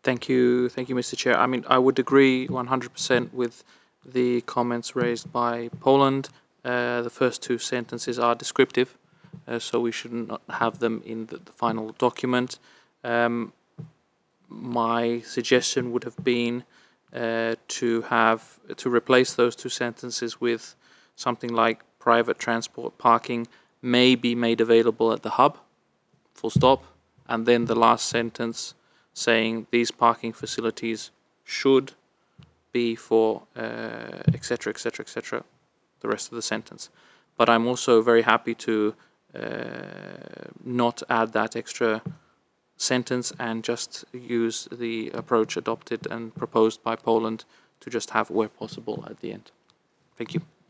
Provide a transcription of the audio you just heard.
Thank you, Mr. Chair. I mean, I would agree 100% with the comments raised by Poland. The first two sentences are descriptive, so we should not have them in the final document. Um, my suggestion would have been to replace those two sentences with something like private transport parking may be made available at the hub, full stop, and then the last sentence saying these parking facilities should be for etc etc etc, the rest of the sentence. But I'm also very happy to not add that extra sentence and just use the approach adopted and proposed by Poland to just have where possible at the end. Thank you.